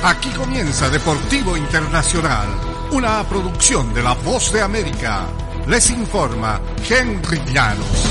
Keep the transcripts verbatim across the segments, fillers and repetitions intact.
Aquí comienza Deportivo Internacional, una producción de La Voz de América. Les informa Henry Llanos.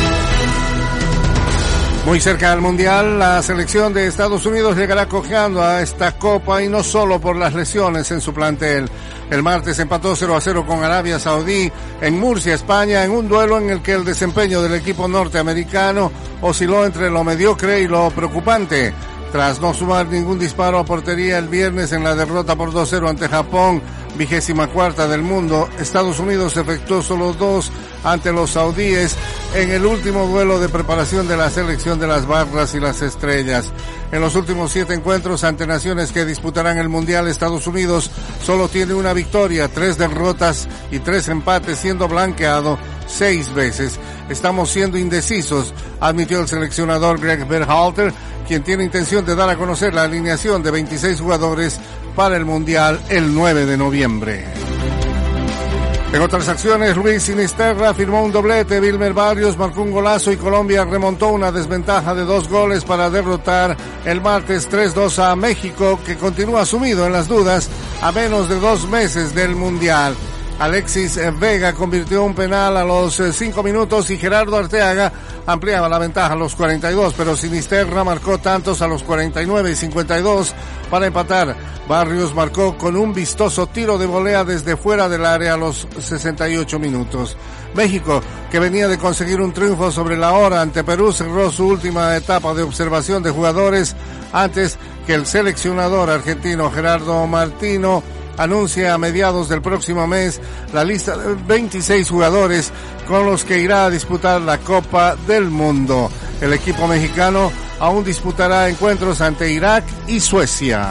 Muy cerca del Mundial, la selección de Estados Unidos llegará cojeando a esta Copa y no solo por las lesiones en su plantel. El martes empató cero a cero con Arabia Saudí en Murcia, España, en un duelo en el que el desempeño del equipo norteamericano osciló entre lo mediocre y lo preocupante. Tras no sumar ningún disparo a portería el viernes en la derrota por dos cero ante Japón, vigésima cuarta del mundo, Estados Unidos efectuó solo dos ante los saudíes en el último duelo de preparación de la selección de las barras y las estrellas. En los últimos siete encuentros ante naciones que disputarán el Mundial, Estados Unidos solo tiene una victoria, tres derrotas y tres empates, siendo blanqueado seis veces. Estamos siendo indecisos, admitió el seleccionador Greg Berhalter, quien tiene intención de dar a conocer la alineación de veintiséis jugadores para el Mundial el nueve de noviembre. En otras acciones, Luis Sinisterra firmó un doblete, Wilmer Barrios marcó un golazo y Colombia remontó una desventaja de dos goles para derrotar el martes tres dos a México, que continúa sumido en las dudas a menos de dos meses del Mundial. Alexis Vega convirtió un penal a los cinco minutos y Gerardo Arteaga ampliaba la ventaja a los cuarenta y dos, pero Sinisterra marcó tantos a los cuarenta y nueve y cincuenta y dos para empatar. Barrios marcó con un vistoso tiro de volea desde fuera del área a los sesenta y ocho minutos. México, que venía de conseguir un triunfo sobre la hora ante Perú, cerró su última etapa de observación de jugadores antes que el seleccionador argentino Gerardo Martino anuncia a mediados del próximo mes la lista de veintiséis jugadores con los que irá a disputar la Copa del Mundo. El equipo mexicano aún disputará encuentros ante Irak y Suecia.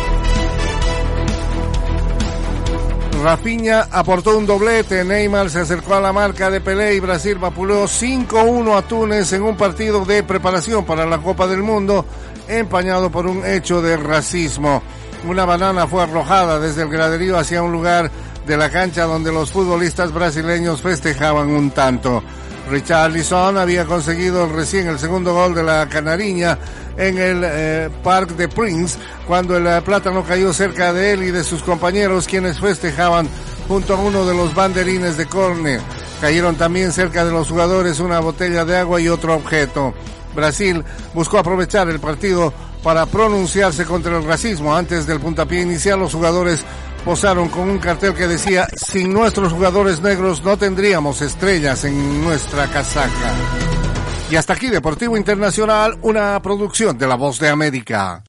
Rafinha aportó un doblete, Neymar se acercó a la marca de Pelé y Brasil vapuleó cinco uno a Túnez en un partido de preparación para la Copa del Mundo, empañado por un hecho de racismo. Una banana fue arrojada desde el graderío hacia un lugar de la cancha donde los futbolistas brasileños festejaban un tanto. Richarlison había conseguido recién el segundo gol de la Canariña en el eh, Parc des Princes cuando el eh, plátano cayó cerca de él y de sus compañeros, quienes festejaban junto a uno de los banderines de córner. Cayeron también cerca de los jugadores una botella de agua y otro objeto. Brasil buscó aprovechar el partido para pronunciarse contra el racismo. Antes del puntapié inicial, los jugadores posaron con un cartel que decía: sin nuestros jugadores negros no tendríamos estrellas en nuestra casaca. Y hasta aquí Deportivo Internacional, una producción de La Voz de América.